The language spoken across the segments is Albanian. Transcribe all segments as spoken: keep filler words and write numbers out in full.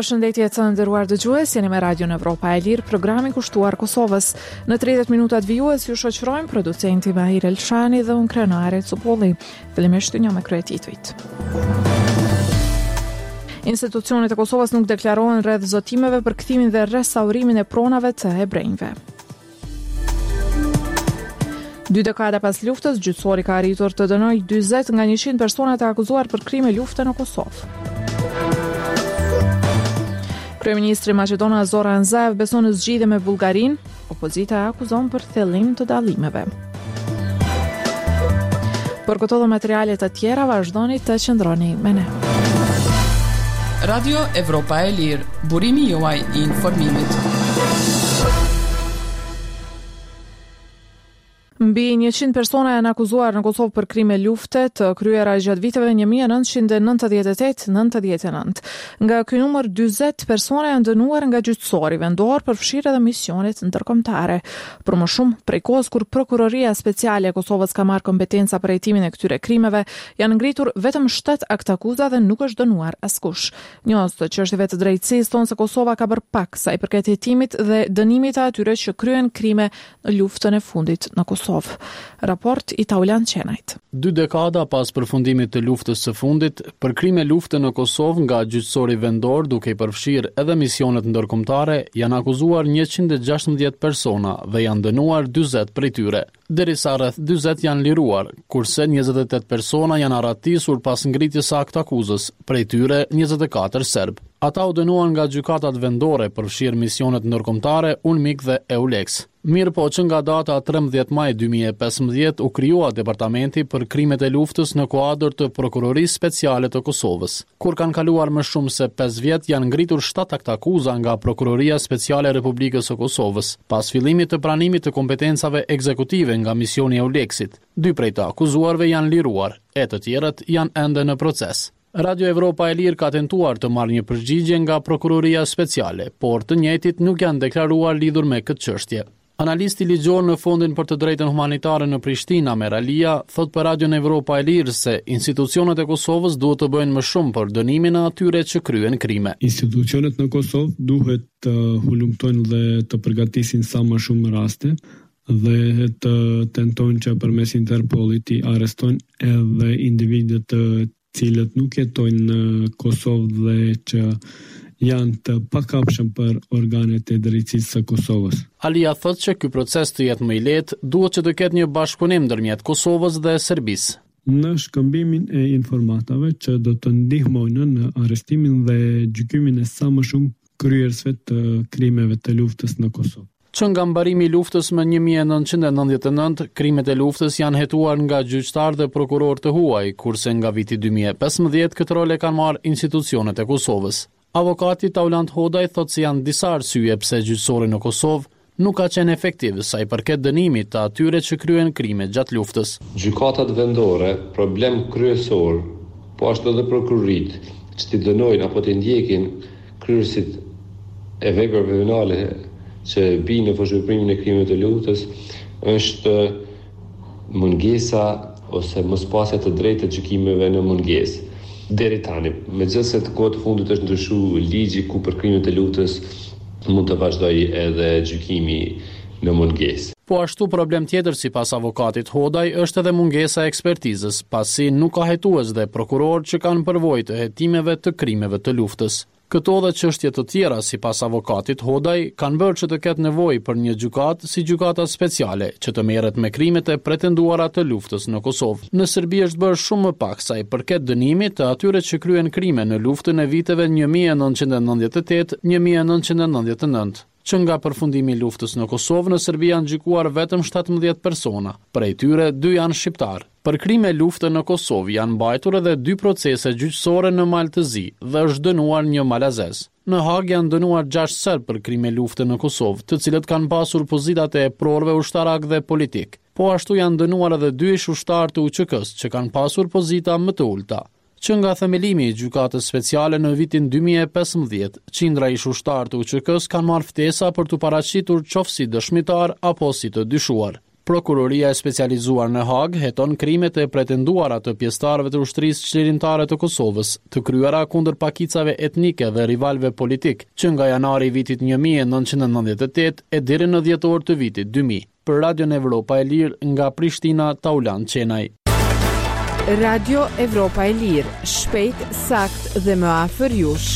Përshëndetje të nderuar dëgjues, jeni me Radio Evropa e Lirë, programi kushtuar Kosovës. Në tridhjetë minutat vijues ju shoqërojmë producenti Mahir Elshani dhe unë Krenare Cupolli. Fillimisht një me kryetitujt. Institucionet e Kosovës nuk deklarohen rreth zotimeve për kthimin dhe restaurimin e pronave të hebrejve. Dy dekada pas luftës, gjyqësori ka arritur të dënojë dyzet nga njëqind persona të akuzuar për krime lufte në Kosovë. Kryeministri Maqedona Zoran Zaev beson në zgjidhje me Bullgarinë, opozita e akuzon për thellim të dallimeve. Për këto dhe materialet të tjera vazhdoni të qëndroni me ne. Radio Evropa e Lirë, burimi juaj i informimit. Mbi njëqind persona janë akuzuar në Kosovë për krime lufte të kryera gjatë viteve një mijë e nëntëqind e nëntëdhjetë e tetë nëntëdhjetë e nëntë. Nga ky numër dyzet persona janë dënuar nga gjyqësori vendor për fshirje dhe misionet ndërkombëtare. Për më shumë, prej kohës kur Prokuroria Speciale e Kosovës ka marrë kompetenca për hetimin e këtyre krimeve, janë ngritur vetëm shtat aktakuza dhe nuk është dënuar askush. Njohës të çështjeve të drejtësisë thonë se Kosova ka bërë pak sa i përket hetimit dhe dënimit të atyre që kryen krime në luftën e fundit në Kosovë. Raport i Taulan Qenajt. Dy dekada pas përfundimit të luftës së fundit, për krime lufte në Kosovë nga gjyqësori vendor duke i përfshirë edhe misionet ndërkombëtare, janë akuzuar njëqind e gjashtëdhjetë persona dhe janë dënuar dyzet prej tyre. Derisa rreth dyzet janë liruar, kurse njëzet e tetë persona janë arratisur pas ngritjes së aktakuzës, prej tyre njëzet e katër serb. Ata u dënuan nga gjykatat vendore për fshirë misionet ndërkombëtare UNMIK dhe EULEX. Mirë po që nga data trembëdhjetë maj dy mijë e pesëmbëdhjetë u krijua departamenti për krimet e luftës në kuadër të Prokurorisë Speciale të Kosovës. Kur kanë kaluar më shumë se pesë vjet, janë ngritur shtat aktakuza nga Prokuroria Speciale e Republikës së Kosovës, pas fillimit të pranimit të kompetencave ekzekutive nga misioni e EULEX-it. Dy prej të akuzuarve janë liruar, e të tjerët janë ende në proces. Radio Evropa e Lirë ka tentuar të marrë një përgjigje nga Prokuroria Speciale, por të njëjtit nuk janë deklaruar lidhur me këtë çështje. Analisti ligjor në Fondin për të Drejtën Humanitare në Prishtinë, Meralia, thot për Radio Evropa e Lirë se institucionet e Kosovës duhet të bëjnë më shumë për dënimin e atyre që kryen krime. Institucionet në Kosovë duhet të hulumtojnë dhe të përgatisin sa më shumë raste dhe të tentojnë që përmes Interpolit i arrestojnë edhe individet të cilët nuk jetojnë në Kosovë dhe që janë të pakapshëm për organet e drejtësisë së Kosovës. Alia thotë që ky proces të jetë më i lehtë, duhet që të ketë një bashkëpunim ndërmjet Kosovës dhe Serbisë. Në shkëmbimin e informatave që do të ndihmojnë në arrestimin dhe gjykimin e sa më shumë kryerësve të krimeve të luftës në Kosovë. Që nga mbarimi i luftës më një mijë e nëntëqind e nëntëdhjetë e nëntë, krimet e luftës janë hetuar nga gjyqtar dhe prokuror të huaj, kurse nga viti dy mijë e pesëmbëdhjetë këtë rol e kanë marrë institucionet e Kosovës. Avokati Taulant Hodaj thotë se janë disa arsye pse gjyqësori në Kosovë nuk ka qenë efektiv sa i përket dënimit të atyre që kryen krime gjatë luftës. Gjykatat vendore, problem kryesor, po ashtu edhe prokurorit, që t'i dënojnë apo t'i ndjekin kryerësit e veprave penale që binë në fushëveprimin e krimeve të luftës, është mungesa ose mospasja të drejtë të gjykimeve në mungesë. Deri tani, megjithëse të kohë të fundit është ndryshuar ligji ku për krimet e luftës mund të vazhdojë edhe gjykimi në mungesë. Po ashtu problem tjetër sipas avokatit Hodaj është edhe mungesa e ekspertizës, pasi nuk ka hetues dhe prokuror që kanë përvojë të hetimeve të krimeve të luftës. Këto dhe çështje të tjera sipas avokatit Hodaj kanë bërë që të ketë nevojë për një gjykatë si gjykata speciale që të merret me krimet e pretenduara të luftës në Kosovë. Në Serbi është bërë shumë më pak sa i përket dënimit të atyre që kryen krime në luftën e viteve një mijë e nëntëqind e nëntëdhjetë e tetë - një mijë e nëntëqind e nëntëdhjetë e nëntë. Që nga përfundimi i luftës në Kosovë, në Serbi janë gjykuar vetëm shtatëmbëdhjetë persona, prej tyre dy janë shqiptar. Për krime lufte në Kosovë janë mbajtur edhe dy procese gjyqësore në Maltëzi dhe është dënuar një malazez. Në Hag janë dënuar gjashtë serb për krime lufte në Kosovë, të cilët kanë pasur pozitat e prorëve ushtarak dhe politik. Po ashtu janë dënuar edhe dy ish ushtar të U Q K-s që kanë pasur pozita më të ulta. Që nga themelimi i gjykatës speciale në vitin dy mijë e pesëmbëdhjetë, qindra ish ushtar të U Q K-s kanë marrë ftesa për të paraqitur qoftë si dëshmitar apo si të dyshuar. Prokuroria e specializuar në Hag heton krimet e pretenduara të pjesëtarëve të ushtrisë çlirimtare të Kosovës, të kryera kundër pakicave etnike dhe rivalëve politik, që nga janari i vitit një mijë e nëntëqind e nëntëdhjetë e tetë e deri në dhjetor të vitit dy mijë. Për Radion Evropa e Lirë nga Prishtina, Taulan Qenaj. Radio Evropa e Lirë, shpejt, sakt dhe më afër jush.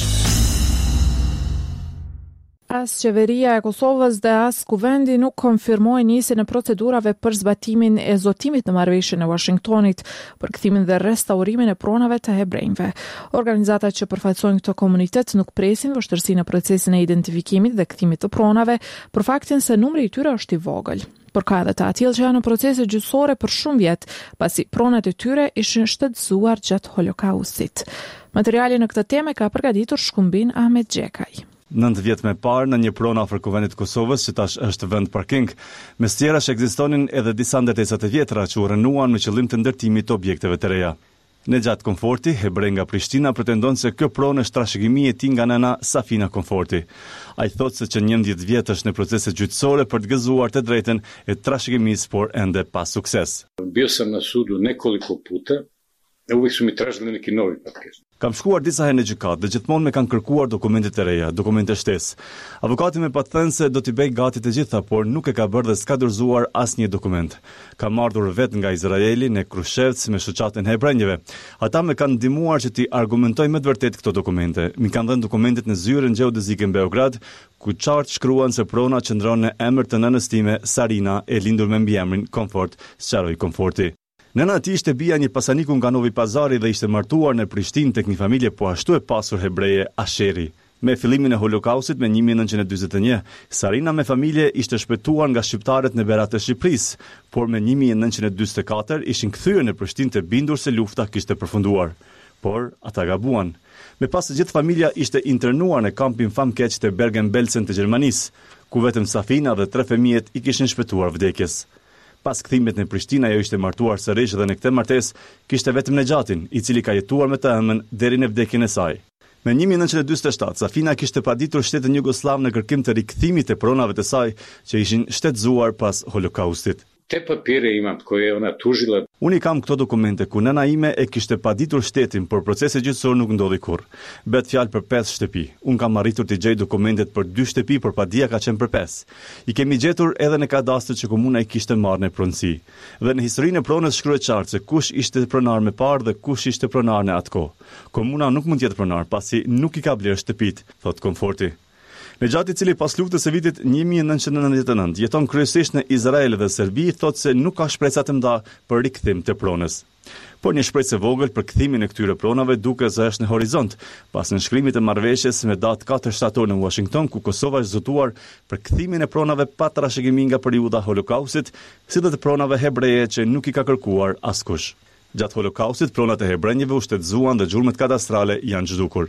As qeveria e Kosovës dhe as kuvendi nuk konfirmoi nisjen e procedurave për zbatimin e zotimit në marrëveshjen e Washingtonit për kthimin dhe restaurimin e pronave të hebrejve. Organizatat që përfaqësojnë këtë komunitet nuk presin vështirësinë në procesin e identifikimit dhe kthimit të pronave për faktin se numri i tyre është i vogël. Por ka edhe të atill që janë në procese gjyqësore për shumë vjet, pasi pronat e tyre ishin shtetësuar gjatë Holokaustit. Materialin në këtë temë ka përgatitur Shkumbin Ahmet Xhekaj. nëntë vjet më parë në një pronë afër kuvendit të Kosovës, që tash është vend parking, mes tjerash ekzistonin edhe disa ndërtesa të vjetra që u rënuan me qëllim të ndërtimit të objekteve të reja. Në gjatë Komforti, hebrej nga Prishtina pretendon se kjo pronë është trashëgimi e tij nga nëna Safina Komforti. Ai thotë se që njëmbëdhjetë vjet është në procese gjyqësore për të gëzuar të drejtën e trashëgimisë, por ende pa sukses. Bio sam na sudu nekoliko puta, e uvijek su mi tražili neki novi paket. Kam shkuar disa herë në gjykatë dhe gjithmonë me kanë kërkuar dokumentet e reja, dokumente shtesë. Avokati më pa thënë se do t'i bëj gati të gjitha, por nuk e ka bërë dhe s'ka dorëzuar asnjë dokument. Kam ardhur vetë nga Izraeli në Krushevc me shoqatën e hebrejve. Ata më kanë ndihmuar që t'i argumentoj me të vërtetë këto dokumente. Mi kanë dhënë dokumentet në zyrën gjeodezike në Beograd, ku qartë shkruan se prona qëndron në emër të nënës time, Sarina, e lindur me mbiemrin Komfort, sqaroi Komforti. Nëna e tij ishte bija një pasaniku nga Novi Pazari dhe ishte martuar në Prishtinë tek një familje po ashtu e pasur hebreje Asheri. Me fillimin e Holokaustit me një mijë e nëntëqind e dyzet e një, Sarina me familje ishte shpëtuar nga shqiptarët në berat e Shqipërisë, por me një mijë e nëntëqind e dyzet e katër ishin kthyer në Prishtinë të bindur se lufta kishte përfunduar. Por ata gabuan. Me pas se gjithë familja ishte internuar në kampin Famkeq të Bergen-Belsen të Gjermanisë, ku vetëm Safina dhe tre fëmijët i kishin shpëtuar vdekjes. Pas kthimit në Prishtinë, ajo ishte martuar sërish dhe në këtë martesë kishte vetëm Nexhatin, i cili ka jetuar me të ëmën deri në vdekjen e saj. Me një mijë e nëntëqind e dyzet e shtatë, Safina kishte paditur shtetin jugosllav në kërkim të rikthimit të pronave të saj që ishin shtetëzuar pas Holokaustit. Te papire imam koje je ona tužila. Unë i kam këto dokumente ku nëna ime e kishte paditur shtetin, por procesi gjyqësor nuk ndodhi kurrë. Bet fjalë për pesë shtëpi. Unë kam arritur të gjej dokumentet për dy shtëpi, por padia ka qenë për pesë. I kemi gjetur edhe në kadastër që komuna i kishte marrë në pronësi. Dhe në historinë e pronës shkruhet qartë se kush ishte pronar më parë dhe kush ishte pronar në atë kohë. Komuna nuk mund të jetë pronar pasi nuk i ka blerë shtëpit, thot Komforti. Nexhati, i cili pas luftës së vitit një mijë e nëntëqind e nëntëdhjetë e nëntë jeton kryesisht në Izrael dhe Serbi, thotë se nuk ka shpresa të mëdha për rikthim të pronës. Por një shpresë e vogël për kthimin e këtyre pronave duket se është në horizont, pas nënshkrimit të marrëveshjes me datë katër shtator në Washington, ku Kosova është zotuar për kthimin e pronave pa trashëgimi nga periudha Holokaustit, si dhe të pronave hebreje që nuk i ka kërkuar askush. Gjatë Holokaustit, pronat e hebrejve u shtetëzuan dhe gjurmët kadastrale janë zhdukur.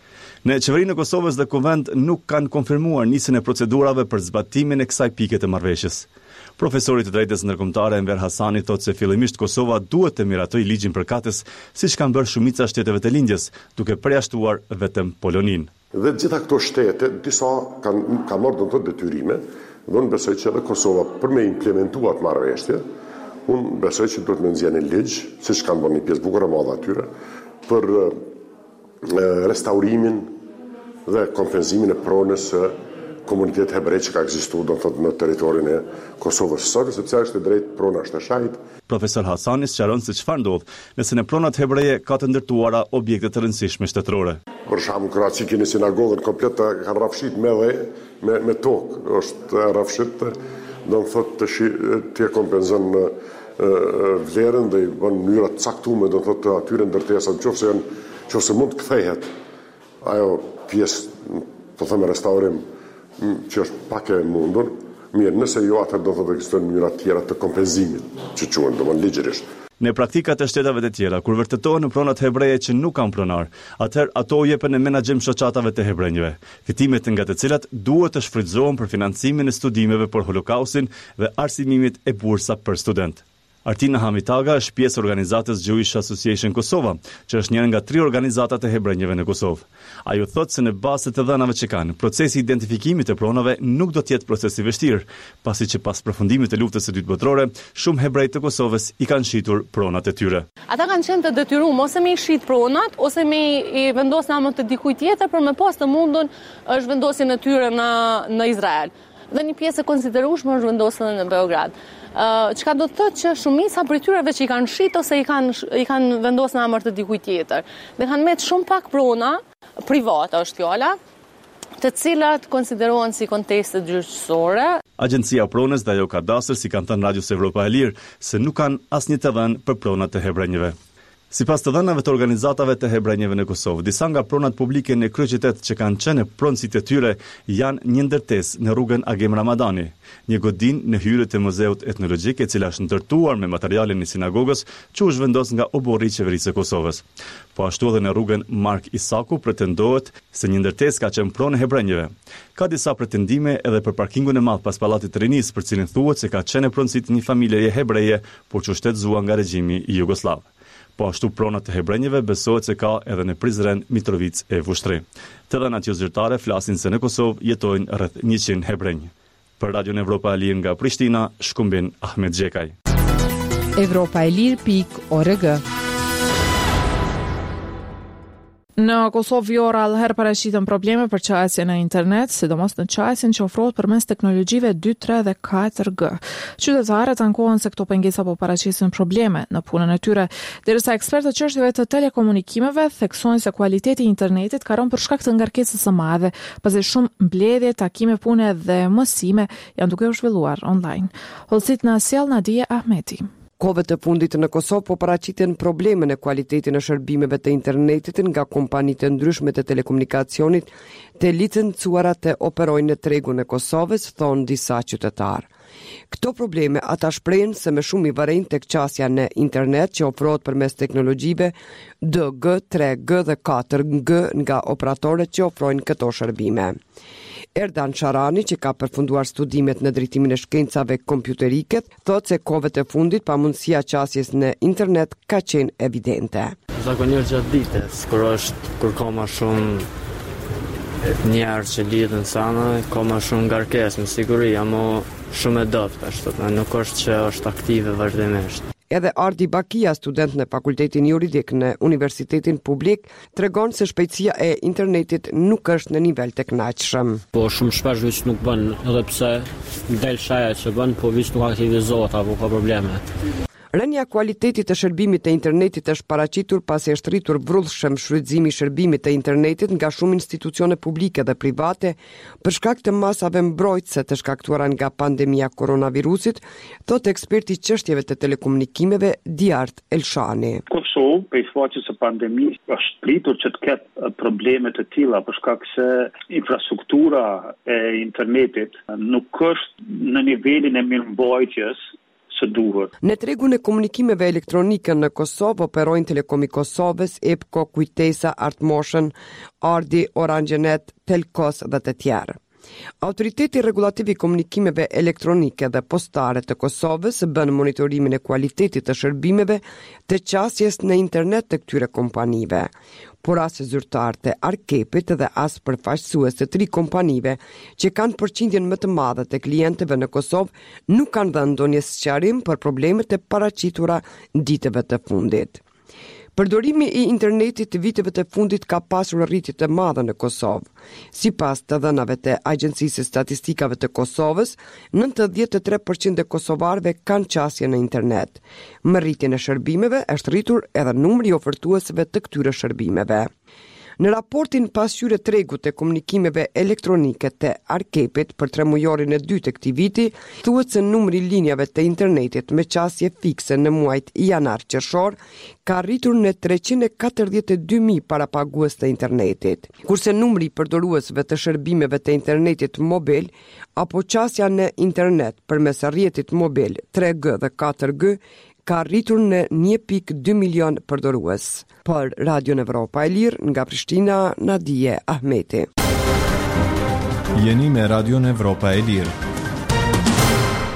Në qeverinë e Kosovës dhe Kuvend nuk kanë konfirmuar nisjen e procedurave për zbatimin e kësaj pike të marrëveshjes. Profesori i drejtës ndërkombëtare Enver Hasani thotë se fillimisht Kosova duhet të miratojë ligjin përkatës, siç kanë bërë shumica shteteve të lindjes, duke përjashtuar vetëm Poloninë. Dhe gjitha këto shtete, disa kanë ka marrë do të thotë detyrime, dhe unë besoj që edhe Kosova për me implementuar atë marrëveshje, unë besoj që duhet me nxjerrë një ligj, siç kanë bërë një pjesë bukur e madhe atyre, për restaurimin dhe kompenzimin e pronës së komunitetit hebrej që ka ekzistuar do të thotë në territorin e Kosovës sot, sepse është e drejtë prona është e shahit. Profesor Hasani sqaron se çfarë ndodh nëse në pronat hebreje ka të ndërtuara objekte të rëndësishme shtetërore. Për shembull, Kroaci keni sinagogën komplet kanë rrafshit me dhe me me tokë, është rrafshit, do të thotë të shi, të kompenzon vlerën dhe i bën mënyra të caktuara do të thotë atyre ndërtesa nëse janë nëse mund të kthehet ajo pjesë po them restaurim që është pak e mundur, mirë, nëse jo atë do të thotë ekzistojnë mënyra të tjera të kompenzimit, që quhen domosdoshmë ligjërisht. Në praktikat e shtetave të tjera, kur vërtetohen në pronat hebreje që nuk kanë pronar, atëherë ato u jepen në menaxhim shoqatave të hebrejve, fitimet nga të cilat duhet të shfrytëzohen për financimin e studimeve për Holokaustin dhe arsimimit e bursa për student. Artina Hamitaga është pjesë organizatës Jewish Association Kosova, që është njëra nga tri organizatat e hebrejve në Kosovë. Ajo thotë se në bazë të dhënave që kanë, procesi i identifikimit të pronave nuk do të jetë proces i vështirë, pasi që pas përfundimit të luftës së dytë botërore, shumë hebrejë të Kosovës i kanë shitur pronat e tyre. Ata kanë qenë të detyruar ose me i shit pronat ose me i vendos në emër të dikujt tjetër për me pas të mundun është vendosjen e tyre në në Izrael. Dhe një pjesë e konsiderueshme është vendosur në Beograd. Uh, çka do të thotë që shumica prej tyreve që i kanë shit ose i kanë i kanë vendosur në emër të dikujt tjetër. Dhe kanë met shumë pak prona private është fjala, të cilat konsiderohen si konteste gjyqësore. Agjencia Pronës dhe ajo Kadastër si kanë thënë Radios Evropa e Lirë se nuk kanë asnjë të dhënë për pronat e hebrejve. Sipas të dhënave të organizatave të hebrejve në Kosovë, disa nga pronat publike në kryeqytet që kanë qenë pronësit e tyre janë një ndërtesë në rrugën Agem Ramadani, një godinë në hyrje të Muzeut Etnologjik, e cila është ndërtuar me materialin e sinagogës që u zhvendos nga oborri i qeverisë së Kosovës. Po ashtu edhe në rrugën Mark Isaku pretendohet se një ndërtesë ka qenë pronë hebrejve. Ka disa pretendime edhe për parkingun e madh pas Pallatit të Rinisë, për cilin thuhet se ka qenë pronësi një familjeje hebreje, por që shtetzuar nga regjimi i Jugosllav. Po ashtu pronat të hebrejve besohet se ka edhe në Prizren, Mitrovic e Vushtri. Të dhënat jo zyrtare flasin se në Kosovë jetojnë rreth njëqind hebrej. Për Radion Evropa e Lirë nga Prishtina, shkumbin Ahmet Xhekaj. Evropa e Lirë pikë org. Në Kosovë vjora allëherë paraqiten probleme për qasjen e internet, sidomos në qasjen që ofrohet përmes teknologjive dy, tre dhe katër G. Qytetarët ankohen se këto pengesa po paraqisin probleme në punën e tyre, derisa ekspertë të çështjeve të telekomunikimeve theksojnë se kualiteti i internetit ka rënë për shkak të ngarkesës së madhe, pasi shumë mbledhje, takime pune dhe mësime janë duke u zhvilluar online. Hollësit na sjell Nadia Ahmeti. Kohëve të fundit në Kosovë po paraqiten probleme në kualitetin e shërbimeve të internetit nga kompanitë të ndryshme të telekomunikacionit të licencuara të operojnë në tregun e Kosovës, thonë disa qytetarë. Këto probleme ata shprehen se më shumë i vërejnë tek qasja në internet që ofrohet përmes teknologjive D G, tre G dhe katër G nga operatorët që ofrojnë këto shërbime. Erdan Sharani, që ka përfunduar studimet në drejtimin e shkencave kompjuterike, thotë se kohëve të fundit pamundësia qasjes në internet ka qenë evidente. Zakonisht gjatë ditës, kur është kur ka më shumë njerëz që lidhen sana, ka më shumë ngarkesë, me siguri, ama shumë e dobët ashtu, nuk është që është aktive vazhdimisht. Edhe Ardi Bakia, student në Fakultetin Juridik në Universitetin Publik, tregon se shpejtësia e internetit nuk është në nivel të kënaqshëm. Po shumë shpesh veç nuk bën, edhe pse del shaja që bën, po veç nuk aktivizohet apo ka probleme. Rënja kualitetit të shërbimit të internetit është paraqitur pasi është rritur vrullshëm shfrytëzimi i shërbimit të internetit nga shumë institucione publike dhe private për shkak të masave mbrojtëse të shkaktuara nga pandemia koronavirusit, thotë eksperti i çështjeve të telekomunikimeve Diart Elshani. Kosovë, për shkak të pandemisë, është pritur që të ketë probleme të tilla për shkak se infrastruktura e internetit nuk është në nivelin e mirëmbajtjes së duhur. Në tregun e komunikimeve elektronike në Kosovë operojnë Telekomi Kosovës, Epko, Kujtesa, Artmotion, Ardi, Orangenet, Telkos dhe të tjerë. Autoriteti Rregullativ i Komunikimeve Elektronike dhe Postare të Kosovës bën monitorimin e kualitetit të shërbimeve të qasjes në internet të këtyre kompanive. Por as zyrtarë të Arkepit dhe as përfaqësues të tri kompanive që kanë përqindjen më të madhe të klientëve në Kosovë nuk kanë dhënë ndonjë sqarim për problemet e paraqitura ditëve të fundit. Përdorimi i internetit të viteve të fundit ka pasur rritje të madhe në Kosovë. Sipas të dhënave të Agjencisë së Statistikave të Kosovës, nëntëdhjetë e tre përqind e kosovarëve kanë qasje në internet. Me rritjen e shërbimeve është rritur edhe numri i ofertuesve të këtyre shërbimeve. Në raportin pasqyrë tregut të komunikimeve elektronike të Arkepit për tremujorin e dytë të këtij viti, thuhet se numri i linjave të internetit me qasje fikse në muajt janar-qershor ka rritur në treqind e katërdhjetë e dy mijë parapagues të internetit, kurse numri i përdoruesve të shërbimeve të internetit mobil apo qasja në internet përmes rrjetit mobil tre G dhe katër G ka rritur në një pikë dy milion përdorues. Për Radion Evropa e Lirë nga Prishtina, Nadia Ahmeti. Jeni me Radion Evropa e Lirë.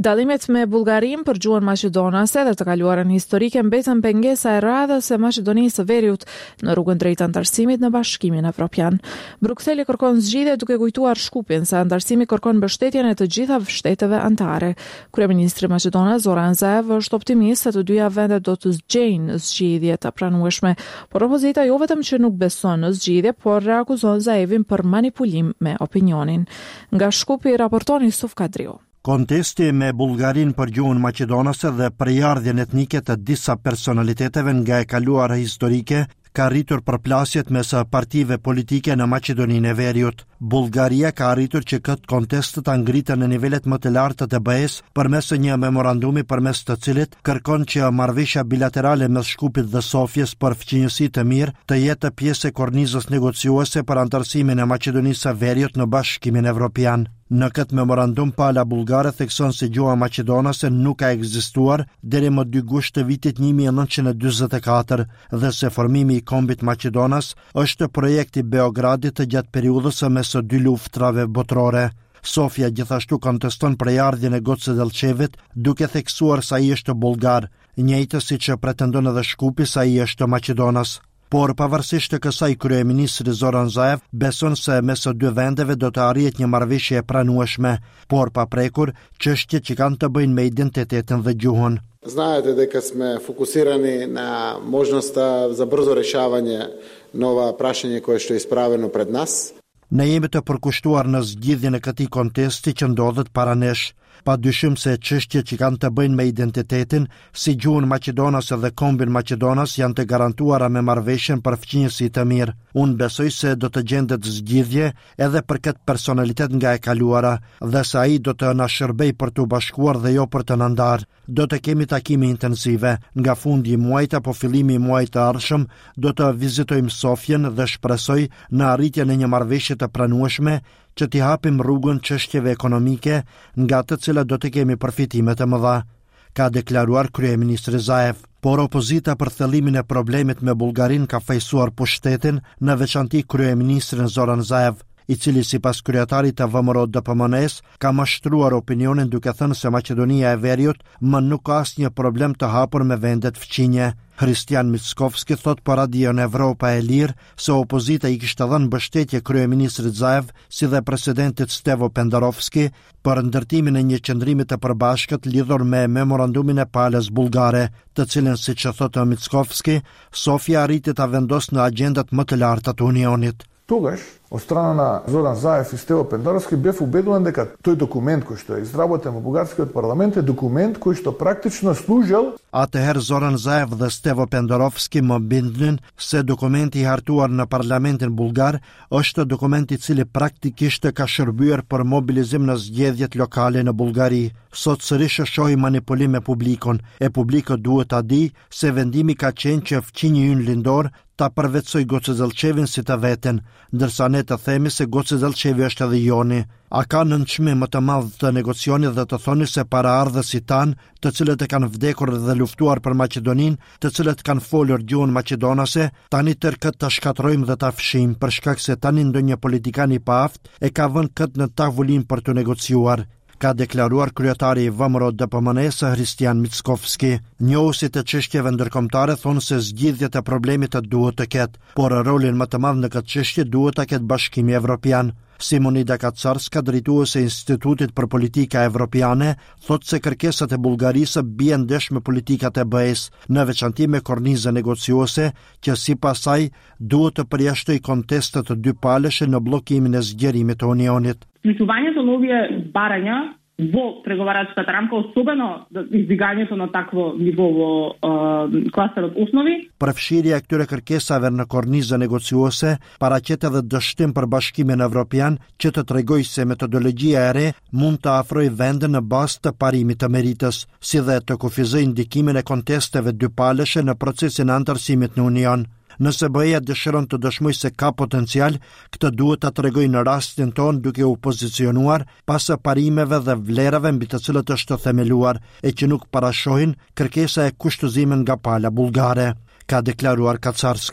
Dallimet me Bullgarin për gjuhën maqedonase dhe të kaluarën historike mbetën pengesa e radhës e Maqedonisë së Veriut në rrugën drejt antarësimit në Bashkimin Evropian. Brukseli kërkon zgjidhje duke kujtuar Shkupin se antarësimi kërkon mbështetjen e të gjitha shteteve anëtare. Kryeministri maqedonas Zoran Zaev është optimist se të dyja vendet do të zgjejnë zgjidhje të pranueshme, por opozita jo vetëm që nuk beson në zgjidhje, por akuzon Zaevin për manipulim me opinionin. Nga Shkupi raporton Yusuf Kadriu. Kontesti me Bullgarin për gjuhën maqedonase dhe përjardhjen etnike të disa personaliteteve nga e kaluara historike ka rritur përplasjet mes partive politike në Maqedoninë e Veriut. Bullgaria ka arritur që këtë kontest të ngritë në nivelet më të lartë të B E-s përmes një memorandumi përmes të cilit kërkon që marrëveshja bilaterale mes Shkupit dhe Sofjes për fqinjësi të mirë të jetë pjesë e kornizës negociuese për antarësimin e Maqedonisë së Veriut në Bashkimin Evropian. Në këtë memorandum, pala bullgare thekson se gjuha maqedonase nuk ka ekzistuar deri më dy gusht të vitit një mijë e nëntëqind e dyzet e katër dhe se formimi i kombit maqedonas është projekti Beogradit të gjatë periudhës së mes së dy luftrave botërore. Sofia gjithashtu konteston prejardhjen e Goce Delçevit duke theksuar se ai është bullgar, njëjtë siç pretendon edhe Shkupi se ai është maqedonas. Por pavarësisht të kësaj, kryeministri Zoran Zaev beson se mes së dy vendeve do të arrihet një marrëveshje e pranueshme, por pa prekur çështje që kanë të bëjnë me identitetin dhe gjuhën. Знаете дека сме фокусирани на можноста за брзо решавање на ова прашање кое што е исправено пред нас. Ne jemi të përkushtuar në zgjidhjen e këtij kontesti që ndodhet para nesh. Pa dyshim se çështjet që kanë të bëjnë me identitetin, si gjuhën maqedonase dhe kombin maqedonas, janë të garantuara me marrëveshjen për fqinjësi të mirë. Unë besoj se do të gjendet zgjidhje edhe për këtë personalitet nga e kaluara dhe se ai do të na shërbej për të bashkuar dhe jo për të na ndarë. Do të kemi takime intensive. Nga fundi i muajit apo fillimi i muajit të ardhshëm do të vizitojmë Sofjen dhe shpresoj në arritjen e një marrëveshje të pranueshme që t'i hapim rrugën çështjeve ekonomike nga të cilat do të kemi përfitime të mëdha, ka deklaruar kryeministri Zaev. Por opozita për thellimin e problemit me Bullgarin ka fejsuar pushtetin, në veçanti kryeministrin Zoran Zaev, i cili sipas kryetarit të V M R D P M N-s ka mashtruar opinionin duke thënë se Maqedonia e Veriut më nuk ka asnjë problem të hapur me vendet fqinje. Hristian Mickovski thot për Radion Evropa e Lirë se opozita i kishte dhënë mbështetje kryeministrit Zaev si dhe presidentit Stevo Pendarovski për ndërtimin e një qendrimi të përbashkët lidhur me memorandumin e palës bullgare, të cilën siç e thotë Mickovski, Sofia arriti ta vendosë në agjendat më të larta të Unionit. Тогаш, од страна на Зоран Заев и Стево Пендаровски, бев убедуван дека тој документ кој што е изработен во бугарскиот парламент е документ кој што практично служел. Atëherë Zoran Zaev dhe Stevo Pendarovski më bindnin se dokumenti i hartuar në parlamentin bullgar është dokument i cili praktikisht ka shërbyer për mobilizim në zgjedhjet lokale në Bullgari. Sot sërish shohim manipulim me publikun, e publikut duhet ta di se vendimi ka qenë që fqinji ynë lindor ta përvetsoj Goce Delçevin si të veten, ndërsa ne të themi se Goce Delçevi është edhe joni. A ka nënçmim më të madh të negocioni dhe të thoni se paraardhësit tan, të cilët e kanë vdekur dhe luftuar për Maqedoninë, të cilët kanë folur gjuhën maqedonase, tani tërë këtë të shkatrojmë dhe ta fshim për shkak se tani ndonjë politikan i paaft e ka vënë këtë në tavolinë për të negociuar, ka deklaruar kryetari i V M R D P M N-s Hristian Mickovski. Njohusit të çështjeve ndërkombëtare thonë se zgjidhjet e problemit të duhet të ketë, por rolin më të madh në këtë çështje duhet ta ketë Bashkimi Evropian. Simonida Kacarska, drejtuese e Institutit për Politika Evropiane, thotë se kërkesat e Bullgarisë bien ndesh me politikat e B E-s, në veçanti me kornizën negociuese, që sipas saj duhet të përjashtoj kontestet të dy palëshe në bllokimin e zgjerimit të Unionit. Вклучувањето на овие барања во преговарачката рамка, особено издигањето на такво ниво во uh, кластерот основи. Përfshirja e këtyre kërkesave në kornizën negociuese paraqet edhe dështim për Bashkimin Evropian që të tregojë se metodologjia e re mund të afrojë vende në bazë të parimit të meritës, si dhe të kufizojë ndikimin e kontesteve dypalëshe në procesin e antarësimit në Union. Nëse B E-ja dëshiron të dëshmojë se ka potencial, këtë duhet ta tregojë në rastin ton duke u pozicionuar pas parimeve dhe vlerave mbi të cilët është themeluar e që nuk parashohin kërkesa e kushtëzimit nga pala bullgare, ka deklaruar Kacarska.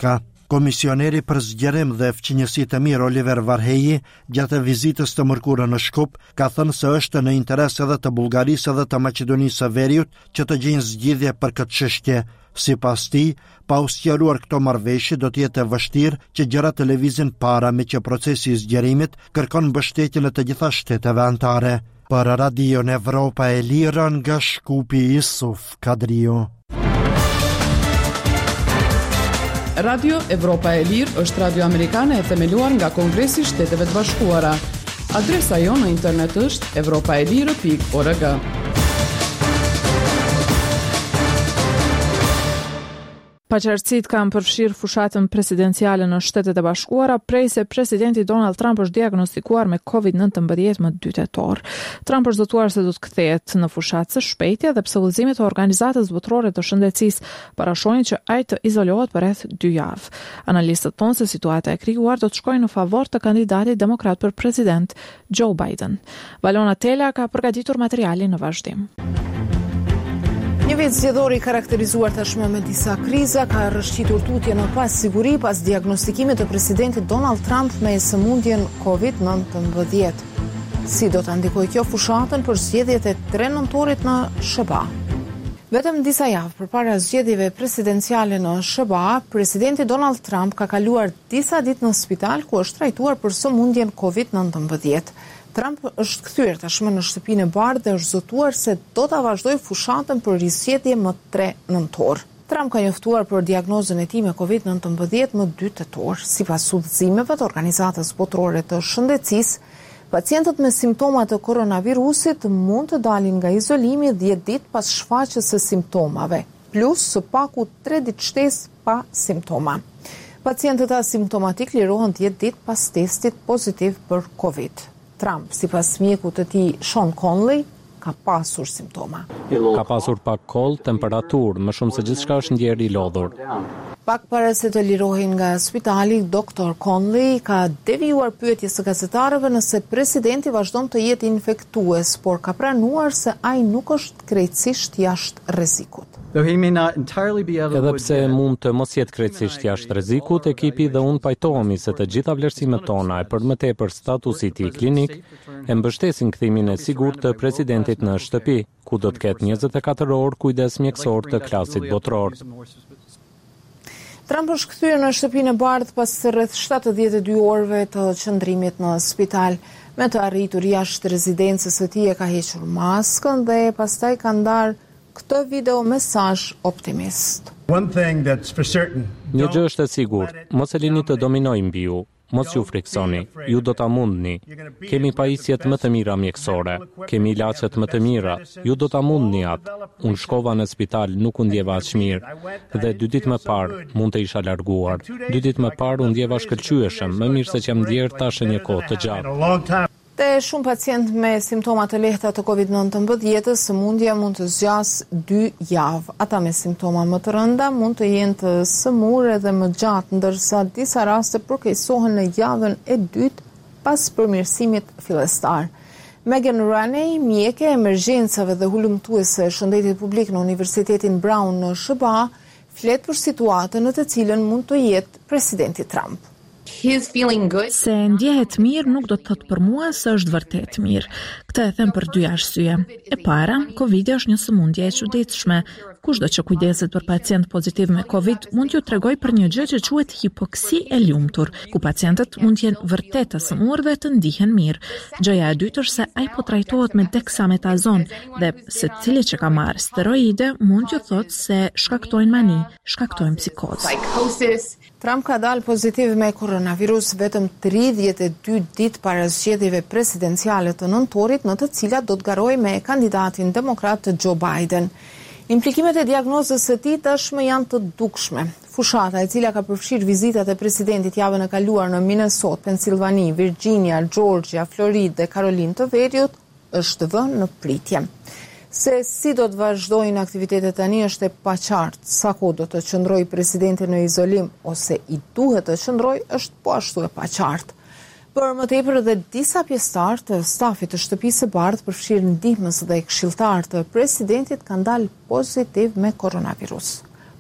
Komisioneri për zgjerim dhe fqinjësi të mirë Oliver Varheji, gjatë vizitës të mërkurë në Shkup, ka thënë se është në interes edhe të Bullgarisë edhe të Maqedonisë së Veriut që të gjejnë zgjidhje për këtë çështje. Sipas tij, pa u sqaruar këto marrëveshje do të jetë e vështirë që gjërat të lëvizin para me që procesi i zgjerimit kërkon mbështetjen e të gjitha shteteve anëtare. Për Radio Evropa e Lirë nga Shkupi, Isuf Kadriu. Radio Evropa e Lirë është radio amerikane e themeluar nga Kongresi i Shteteve të Bashkuara. Adresa jonë në internet është evropaelire pikë org. Paqartësitë kanë përfshirë fushatën presidenciale në Shtetet e Bashkuara prej se presidenti Donald Trump është diagnostikuar me covid nëntëmbëdhjetë më dy tetor. Trump është zotuar se do të kthehet në fushatë së shpejti dhe pse udhëzimet e Organizatës Botërore të Shëndetësisë parashojnë që ai të izolohet për rreth dy javë. Analistët thonë se situata e krijuar do të shkojë në favor të kandidatit demokrat për president Joe Biden. Valona Tela ka përgatitur materialin në vazhdim. Një vit zgjedhor i karakterizuar tashmë me disa kriza ka rrëshqitur tutje në passiguri pas diagnostikimit të presidentit Donald Trump me sëmundjen covid nëntëmbëdhjetë. Si do të ndikojë kjo fushatën për zgjedhjet e tre nëntorit në S B A? Vetëm disa javë përpara zgjedhjeve presidenciale në S B A, presidenti Donald Trump ka kaluar disa ditë në spital ku është trajtuar për sëmundjen covid nëntëmbëdhjetë. Trump është kthyer tashmë në shtëpinë e bardhë dhe është zotuar se do ta vazhdojë fushatën për rizgjedhje më tre nëntor. Trump ka njoftuar për diagnozën e tij me covid nëntëmbëdhjetë më dy tetor. Sipas udhëzimeve të Organizatës Botërore të Shëndetësisë, pacientët me simptoma të koronavirusit mund të dalin nga izolimi dhjetë ditë pas shfaqjes së simptomave, plus së paku tre ditë shtesë pa simptoma. Pacientët asimptomatik lirohen dhjetë ditë pas testit pozitiv për Covid. Trump, sipas mjekut të tij Sean Conley, ka pasur simptoma. Ka pasur pak koll, temperaturë, më shumë se gjithçka është ndjerë i lodhur. Pak para se të lirohej nga spitali, doktor Conley ka devijuar pyetjes së gazetarëve nëse presidenti vazhdon të jetë infektues, por ka pranuar se ai nuk është krejtësisht jashtë rrezikut. Edhe pse mund të mos jetë krejtësisht jashtë rrezikut, ekipi dhe unë pajtohemi se të gjitha vlerësimet tona e për më tepër statusi i tij klinik e mbështesin kthimin e sigurt të presidentit në shtëpi, ku do të ketë njëzet e katër orë kujdes mjekësor të klasit botror. Trump është kthyer në shtëpinë e bardhë pas rreth shtatëdhjetë e dy orëve të qëndrimit në spital. Me të arritur jashtë rezidencës së tij e ka hequr maskën dhe pastaj ka ndarë këtë video mesazh optimist. Një gjë është e sigurt, mos e lini të dominojë mbi ju. Mos ju friksoni, ju do ta mundni. Kemi pajisjet më të mira mjekësore, kemi ilaçet më të mira, ju do ta mundni atë. Unë shkova në spital, nuk u ndjeva aq mirë, dhe dy ditë më parë mund të isha larguar. Dy ditë më parë u ndjeva shkëlqyeshëm, më mirë se që jam ndjerë tash një kohë të gjatë. Te shumë pacient me simptoma të lehta të covid nëntëmbëdhjetës, sëmundja mund të zgjasë dy javë. Ata me simptoma më të rënda mund të jenë të sëmurë edhe më gjatë, ndërsa disa raste përkeqësohen në javën e dytë pas përmirësimit fillestar. Megan Raney, mjeke e emergjencave dhe hulumtuese e shëndetit publik në Universitetin Brown në S B A, flet për situatën në të cilën mund të jetë presidenti Trump. Se ndjehet mirë nuk do të thotë për mua se është vërtet mirë. Këtë e them për dy arsye. E para, Covid është një sëmundje e çuditshme. Kushdo që kujdeset për pacient pozitiv me Covid mund t'ju tregoj për një gjë që quhet hipoksi e lumtur, ku pacientët mund të jenë vërtet të smur dhe të ndihen mirë. Gjëja e dytë është se ai po trajtohet me dexametazon dhe secili që ka marrë steroide mund t'ju thotë se shkaktojnë mani, shkaktojnë psikozë. Trump ka dalë pozitiv me koronavirus vetëm tridhjetë e dy ditë para zgjedhjeve presidenciale të nëntorit, në të cilat do të garojë me kandidatin demokrat Joe Biden. Implikimet e diagnozës së tij tashmë janë të dukshme. Fushata, e cila ka përfshirë vizitat e presidentit javën e kaluar në Minnesota, Pennsylvania, Virginia, Georgia, Florida dhe Karolinë të Veriut, është vënë në pritje. Se si do të vazhdojnë aktivitetet tani është e paqartë. Sa kohë do të qëndrojë presidenti në izolim ose i duhet të qëndrojë është po ashtu e paqartë. Për më tepër edhe disa pjesëtar të stafit të shtëpisë së bardhë, përfshirë ndihmës dhe këshilltar të presidentit, kanë dalë pozitiv me koronavirus.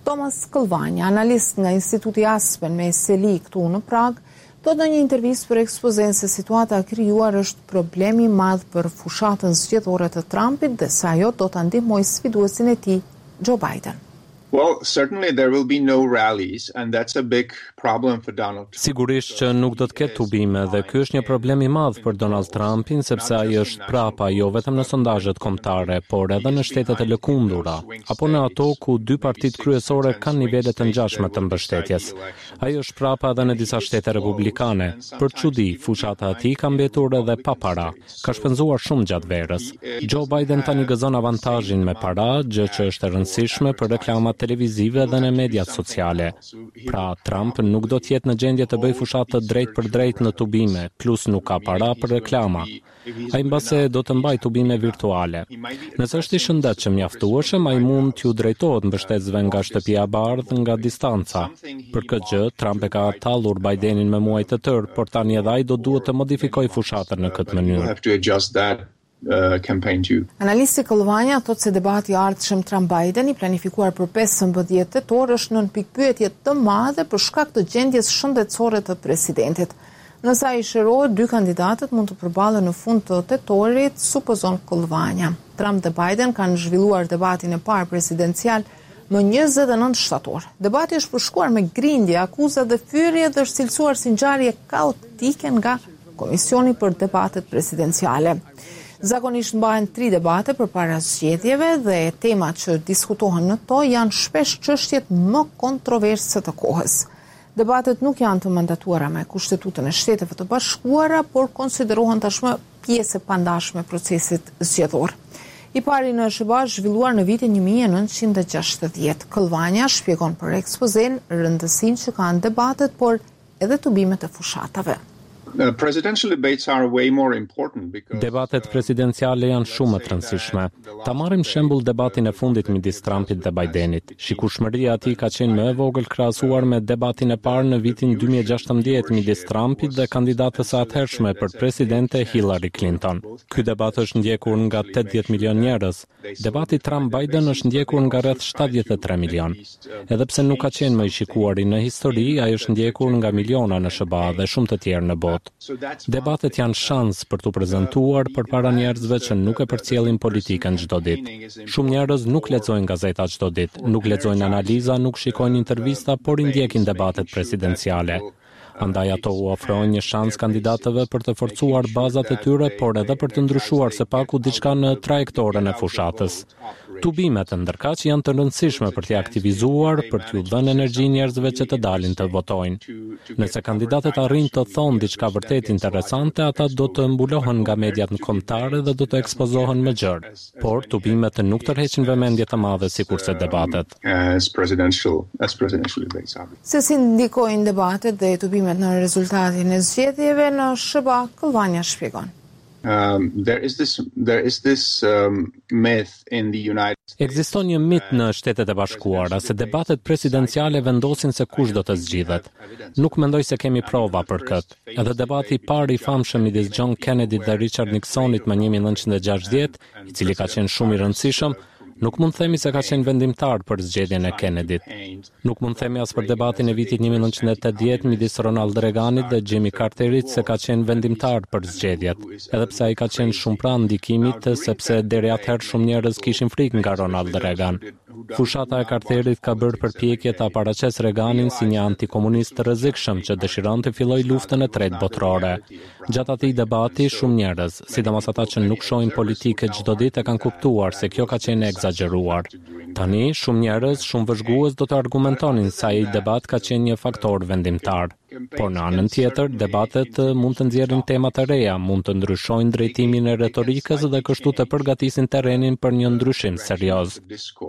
Thomas Këllvanja, analist nga Instituti Aspen me Seli këtu në Prag, do në një intervistë për ekspozen se situata krijuar është problemi i madh për fushatën zgjedhore të Trumpit dhe se ajo do ta ndihmojë sfiduesin e tij, Joe Biden. Well, certainly there will be no rallies, and that's a big problem for Donald Trump. Sigurisht që nuk do të ketë tubime dhe ky është një problem i madh për Donald Trumpin sepse ai është prapa jo vetëm në sondazhet kombëtare, por edhe në shtetet e lëkundura, apo në ato ku dy partitë kryesore kanë nivele të ngjashme të mbështetjes. Ai është prapa edhe në disa shtete republikane. Për çudi, fushata e tij ka mbetur edhe pa para. Ka shpenzuar shumë gjatë verës. Joe Biden tani gëzon avantazhin me para, gjë që është e rëndësishme për reklamat televizive dhe në mediat sociale. Pra, Trump nuk do të jetë në gjendje të bëjë fushatë drejt për drejt në tubime, plus nuk ka para për reklama. Ai mbase do të mbajë tubime virtuale. Nëse është i shëndetshëm mjaftueshëm, ai mund t'ju drejtohet mbështetësve nga shtëpia e bardhë nga distanca. Për këtë gjë, Trump e ka tallur Bidenin me muaj të tërë, por tani edhe ai do duhet të modifikojë fushatën në këtë mënyrë. Uh, campaign too. Analisti Këllvanja thotë se debati i ardhshëm Trump-Biden i planifikuar për pesëmbëdhjetë tetor është nën pikpyetje të madhe për shkak të gjendjes shëndetësore të presidentit. Nëse ai shërohet, dy kandidatët mund të përballen në fund të tetorit, supozon Këllvanja. Trump dhe Biden kanë zhvilluar debatin e parë presidencial më njëzet e nëntë shtator. Debati është përshkuar me grindje, akuza dhe fyrje dhe është cilësuar si ngjarje kaotike nga Komisioni për debatet presidenciale. Zakonisht mbahen tri debate përpara zgjedhjeve dhe temat që diskutohen në to janë shpesh çështjet më kontroverse të kohës. Debatet nuk janë të mandatuara me Kushtetutën e Shteteve të Bashkuara, por konsiderohen tashmë pjesë e pandashme e procesit zgjedhor. I pari në S B A zhvilluar në vitin një mijë e nëntëqind e gjashtëdhjetë. Këllvanja shpjegon për ekspozen rëndësinë që kanë debatet, por edhe tubimet e fushatave. Uh, presidential debates are way more important because Debatet presidenciale janë shumë të rëndësishme. Ta marrim shembull debatin e fundit midis Trumpit dhe Bidenit. Shikueshmëria e tij ka qenë më e vogël krahasuar me debatin e parë në vitin dy mijë e gjashtëdhjetë midis Trumpit dhe kandidates së atëhershme për presidente Hillary Clinton. Ky debat është ndjekur nga tetëdhjetë milion njerëz. Debati Trump-Biden është ndjekur nga rreth shtatëdhjetë e tre milion. Edhe pse nuk ka qenë më i shikuari në histori, ai është ndjekur nga miliona në S B A dhe shumë të tjerë në botë. Debatet janë shans për t'u prezantuar përpara njerëzve që nuk e përcjellin politikën çdo ditë. Shumë njerëz nuk lexojnë gazeta çdo ditë, nuk lexojnë analiza, nuk shikojnë intervista, por i ndjekin debatet presidenciale. Andaj ato u ofrojnë një shans kandidatëve për të forcuar bazat e tyre, por edhe për të ndryshuar së paku diçka në trajektoren e fushatës. Tubimet ndërkaq janë të rëndësishme për t'i aktivizuar, për t'u dhënë energji njerëzve që të dalin të votojnë. Nëse kandidatët arrin të thonë diçka vërtet interesante, ata do të mbulohen nga mediat kombëtare dhe do të ekspozohen më gjerë. Por tubimet nuk tërheqin vëmendje të madhe sikurse debatet. As presidential, as presidential debates are. Se si ndikojnë debatet dhe tubimet në rezultatin e zgjedhjeve në S B A, Këllvanja shpjegon. Um, there is this there is this um, myth in the United States. Ekziston një mit në Shtetet e Bashkuara se debatet presidenciale vendosin se kush do të zgjidhet. Nuk mendoj se kemi prova për këtë. Edhe debati i parë i famshëm midis John Kennedy dhe Richard Nixonit më një mijë e nëntëqind e gjashtëdhjetë, i cili ka qenë shumë i rëndësishëm, nuk mund të themi se ka qenë vendimtar për zgjedhjen e Kennedyt. Nuk mund të themi as për debatin e vitit një mijë e nëntëqind e tetëdhjetë midis Ronald Reaganit dhe Jimmy Carterit se ka qenë vendimtar për zgjedhjet, edhe pse ai ka qenë shumë pranë ndikimit, sepse deri atëherë shumë njerëz kishin frikë nga Ronald Reagan. Fushata e Carterit ka bërë përpjekje ta paraqes Reaganin si një antikomunist të rrezikshëm që dëshiron të fillojë luftën e tretë botërore. Gjatë atij debati, shumë njerëz, sidomos ata që nuk shohin politikë çdo ditë, e kanë kuptuar se kjo ka qenë egzageruar. Tani, shumë njerëz, shumë vëzhgues do të argumentonin se ai debat ka qenë një faktor vendimtar. Por në anën tjetër, debatet mund të nxjerrin tema të reja, mund të ndryshojnë drejtimin e retorikës dhe kështu të përgatisin terrenin për një ndryshim serioz.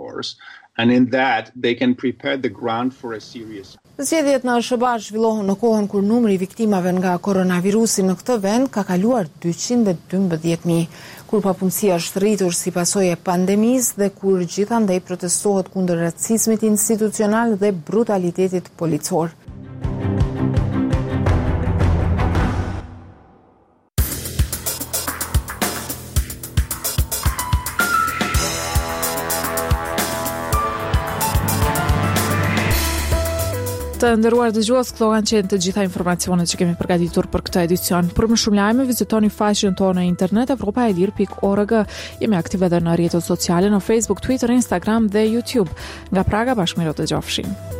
And in that they can prepare the ground for a serious. Zgjedhjet në S B A zhvillohen në kohën kur numri i viktimave nga koronavirusi në këtë vend ka kaluar dyqind e dymbëdhjetë mijë, kur papunësia është rritur si pasojë e pandemisë dhe kur gjithandaj protestohet kundër racizmit institucional dhe brutalitetit policor. Të nderuar dëgjues, këto kanë qenë të gjitha informacionet që kemi përgatitur për këtë edicion. Për më shumë lajme, vizitoni faqen tonë në internet evropa e lir pikë org. Jemi aktive edhe në rrjetet sociale në Facebook, Twitter, Instagram dhe YouTube. Nga Praga, bashkëmirë të dëgjofshim.